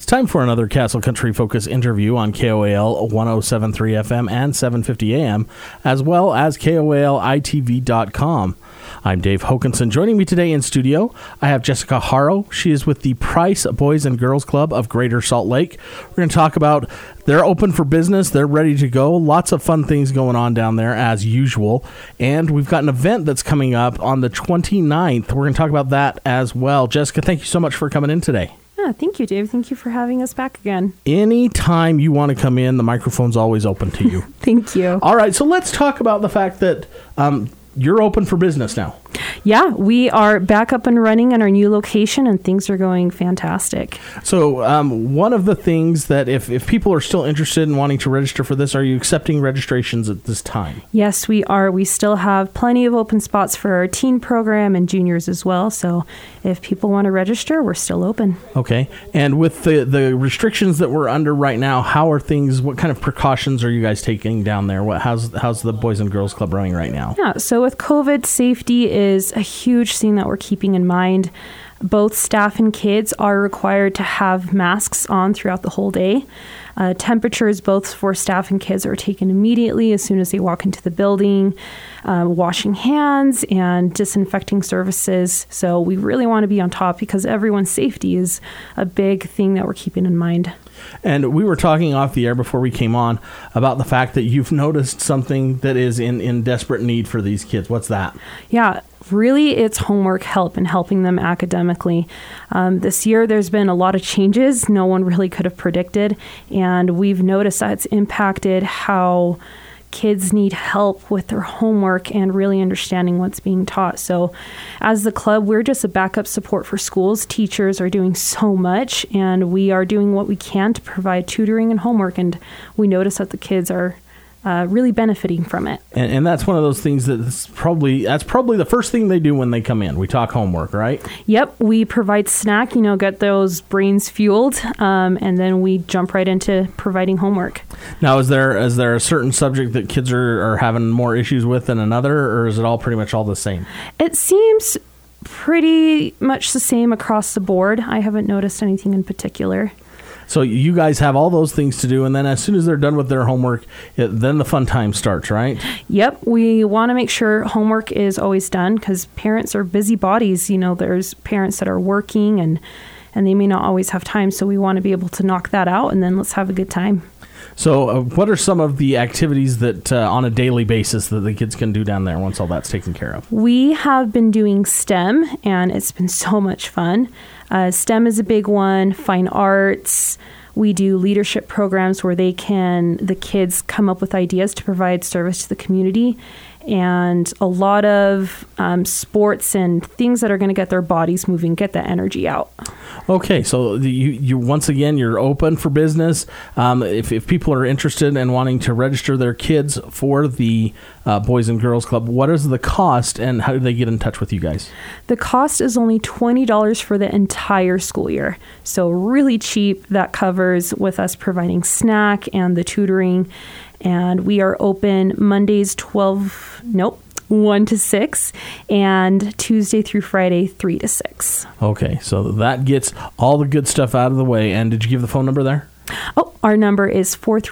Time for another Castle Country Focus interview on KOAL 107.3 FM and 750 AM, as well as KOALITV.com. I'm Dave Hokanson. Joining me today in studio, I have Jessica Haro. She is with the Price Boys and Girls Club of Greater Salt Lake. We're going to talk about they're open for business. They're ready to go. Lots of fun things going on down there as usual. And we've got an event that's coming up on the 29th. We're going to talk about that as well. Jessica, thank you so much for coming in today. Yeah, thank you, Dave. Thank you for having us back again. Anytime you want to come in, the microphone's always open to you. Thank you. All right, so let's talk about the fact that you're open for business now. Yeah, we are back up and running in our new location, and things are going fantastic. So one of the things that if people are still interested in wanting to register for this, are you accepting registrations at this time? Yes, we are. We still have plenty of open spots for our teen program and juniors as well. So if people want to register, we're still open. Okay. And with the restrictions that we're under right now, how are things, what kind of precautions are you guys taking down there? How's the Boys and Girls Club running right now? Yeah, so with COVID, safety is a huge thing that we're keeping in mind. Both staff and kids are required to have masks on throughout the whole day. Temperatures, both for staff and kids, are taken immediately as soon as they walk into the building, washing hands and disinfecting services. So we really want to be on top because everyone's safety is a big thing that we're keeping in mind. And we were talking off the air before we came on about the fact that you've noticed something that is in desperate need for these kids. What's that? Yeah. Really, it's homework help and helping them academically. This year, there's been a lot of changes no one really could have predicted, and we've noticed that it's impacted how kids need help with their homework and really understanding what's being taught. So as the club, we're just a backup support for schools. Teachers are doing so much, and we are doing what we can to provide tutoring and homework, and we notice that the kids are really benefiting from it. And that's one of those things that's probably the first thing they do when they come in. We talk homework, right? Yep. We provide snack, get those brains fueled, and then we jump right into providing homework. Now, is there a certain subject that kids are having more issues with than another, or is it all pretty much all the same? It seems pretty much the same across the board. I haven't noticed anything in particular. So you guys have all those things to do, and then as soon as they're done with their homework, then the fun time starts, right? Yep. We want to make sure homework is always done because parents are busy bodies. There's parents that are working, and they may not always have time, so we want to be able to knock that out, and then let's have a good time. So what are some of the activities that on a daily basis that the kids can do down there once all that's taken care of? We have been doing STEM, and it's been so much fun. STEM is a big one, fine arts. We do leadership programs where the kids come up with ideas to provide service to the community, and a lot of sports and things that are going to get their bodies moving, get that energy out. Okay, so you once again, you're open for business. If people are interested in wanting to register their kids for the Boys and Girls Club, what is the cost, and how do they get in touch with you guys? The cost is only $20 for the entire school year, so really cheap. That covers with us providing snack and the tutoring. And we are open Mondays 1 to 6, and Tuesday through Friday 3 to 6. Okay, so that gets all the good stuff out of the way. And did you give the phone number there? Oh, our number is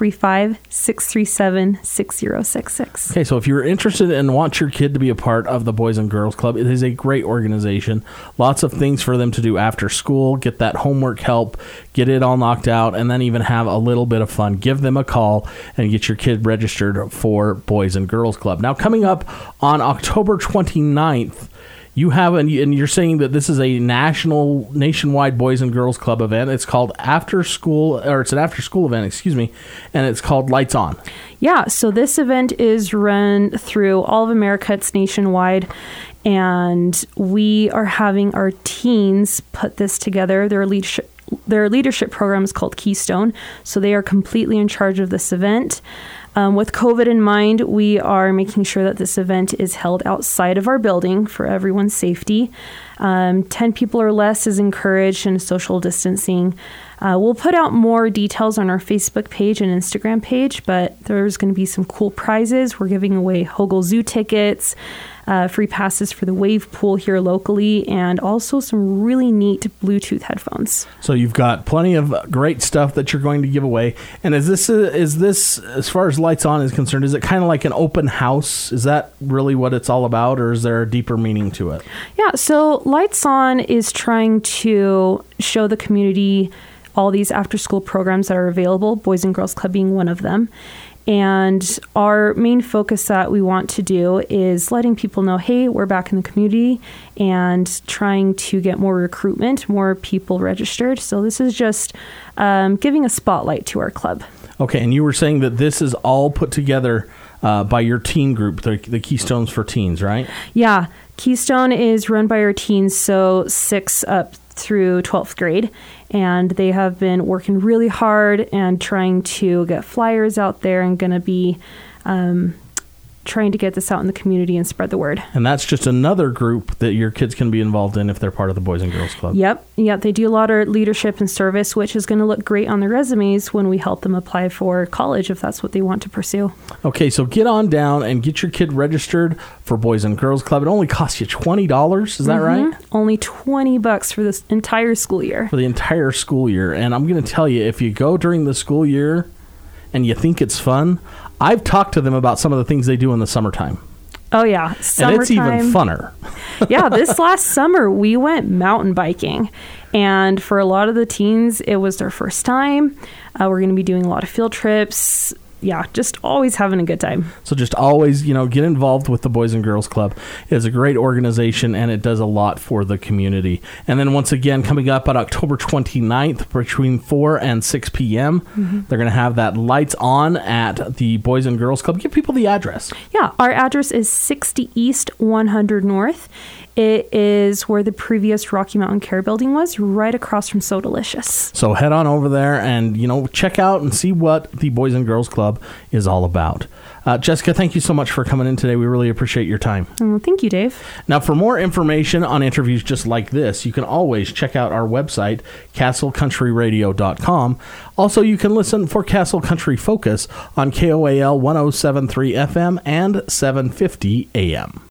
435-637-6066. Okay, so if you're interested and want your kid to be a part of the Boys and Girls Club, it is a great organization. Lots of things for them to do after school, get that homework help, get it all knocked out, and then even have a little bit of fun. Give them a call and get your kid registered for Boys and Girls Club. Now, coming up on October 29th, you have, and you're saying that this is a nationwide Boys and Girls Club event. It's called it's an after school event, and it's called Lights On. Yeah, so this event is run through all of America. It's nationwide, and we are having our teens put this together. Their leadership program is called Keystone, so they are completely in charge of this event. With COVID in mind, we are making sure that this event is held outside of our building for everyone's safety. 10 people or less is encouraged, and social distancing. We'll put out more details on our Facebook page and Instagram page, but there's going to be some cool prizes. We're giving away Hogle Zoo tickets, free passes for the wave pool here locally, and also some really neat Bluetooth headphones. So you've got plenty of great stuff that you're going to give away. And is this as far as Lights On is concerned, is it kind of like an open house? Is that really what it's all about, or is there a deeper meaning to it? Yeah, so Lights On is trying to show the community all these after-school programs that are available, Boys and Girls Club being one of them. And our main focus that we want to do is letting people know, hey, we're back in the community, and trying to get more recruitment, more people registered. So this is just giving a spotlight to our club. Okay, and you were saying that this is all put together by your teen group, the Keystones for Teens, right? Yeah, Keystone is run by our teens, so 6 up through 12th grade, and they have been working really hard and trying to get flyers out there, and going to be trying to get this out in the community and spread the word. And that's just another group that your kids can be involved in if they're part of the Boys and Girls Club. Yep. They do a lot of leadership and service, which is going to look great on their resumes when we help them apply for college if that's what they want to pursue. Okay, so get on down and get your kid registered for Boys and Girls Club. It only costs you $20, is that right? Only $20 for this entire school year. For the entire school year. And I'm going to tell you, if you go during the school year and you think it's fun, I've talked to them about some of the things they do in the summertime. Oh, yeah. Summertime. And it's even funner. Yeah, this last summer, we went mountain biking. And for a lot of the teens, it was their first time. We're going to be doing a lot of field trips. Yeah, just always having a good time. So just always, get involved with the Boys and Girls Club. It's a great organization, and it does a lot for the community. And then once again, coming up on October 29th, between 4 and 6 p.m., they're going to have that Lights On at the Boys and Girls Club. Give people the address. Yeah, our address is 60 East, 100 North. It is where the previous Rocky Mountain Care Building was, right across from So Delicious. So head on over there and, check out and see what the Boys and Girls Club is all about. Jessica, thank you so much for coming in today. We really appreciate your time. Thank you, Dave. Now, for more information on interviews just like this, you can always check out our website, castlecountryradio.com. Also, you can listen for Castle Country Focus on KOAL 107.3 FM and 750 AM.